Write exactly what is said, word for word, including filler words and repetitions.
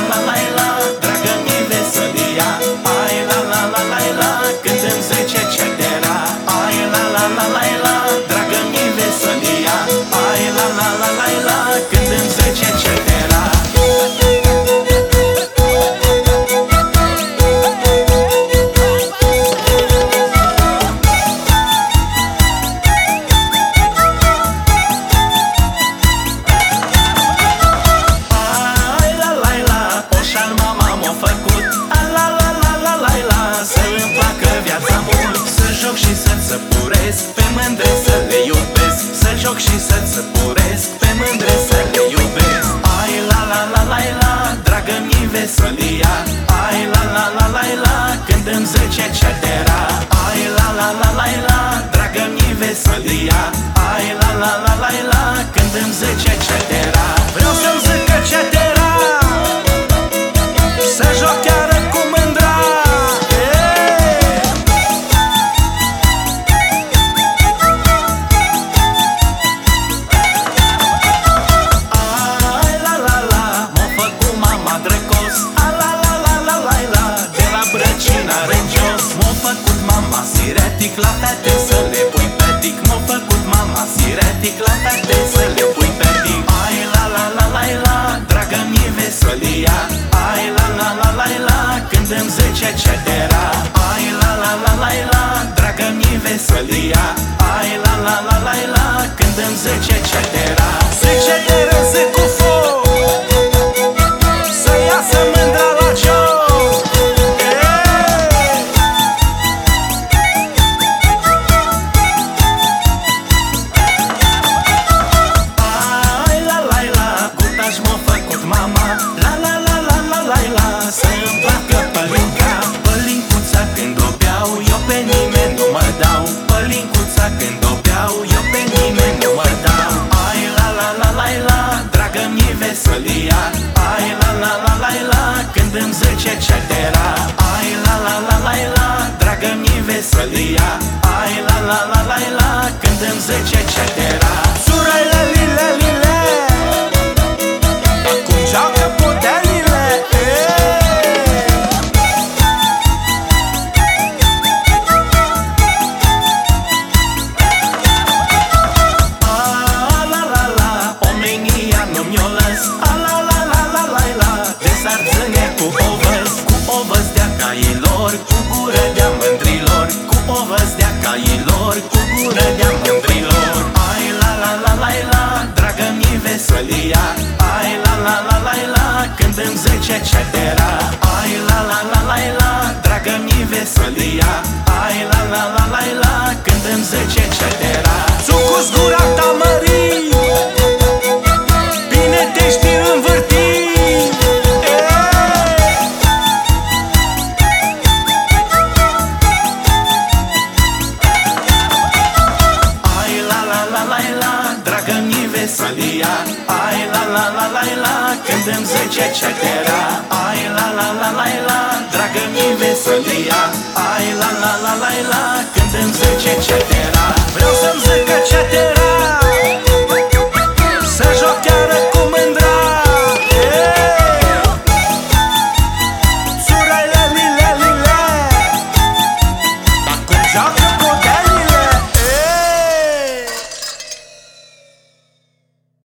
la la la, dragă-mi veselia. Ai la la la la la, când îmi zice cetera. Ai la la la la la, dragă-mi veselia. Ai la la la la la, când îmi zice cetera. Și să-ți săpuresc, pe mândre să le iubesc. Să joc și să-ți săpuresc, pe mândre să le iubesc. Ai la la la la la, dragă-mi veselia. Ai la la la la la, când îmi zice cetera. Ai la la la la la, dragă-mi veselia. Ai la la la la la, când îmi zice cetera. Vreau să-mi zică cetera, să joc chiar cu mândra. Siretic la fete să le pui pe tic. M-a făcut mama siretic la fete să le pui pe tic. Ai la la la la la, dragă-mi veselia. Ai la la la la la, când îmi zice cetera. Ai la la la la la, dragă-mi veselia. Ai la la la la la, când îmi zice cetera. Zic cetera, zic cu foc, să iasă mândra la joc. Să-mi placă pălinca, pălincuța când o beau, eu pe nimeni nu mă dau. Pălincuța când o beau, eu pe nimeni nu mă dau. Ai la la la la la, dragă-mi veselia. Ai la la la la la, când îmi zice cetera. Ai la la la la la, dragă-mi veselia. Ai la la la la la, când îmi zice cetera. Surele lile lile, acum joacă puterile. Cu gură de-a mândrilor, cu ovăz de-a cailor, cu gură de-a mândrilor. Ai la la la la la, dragă-mi veselia. Ai la la la la la, când îmi zice cetera. Ai la la la la la, dragă-mi veselia. Ai la la la la la, când îmi zice cetera. Țucu-ți gura ta mării, bine te știi învârti. Veselia. Ai la la la la la, când îmi zice cetera. Ai la la la la la, dragă-mi veselia. Ai la la la la la, când îmi zice cetera. Vreau să-mi zică cetera.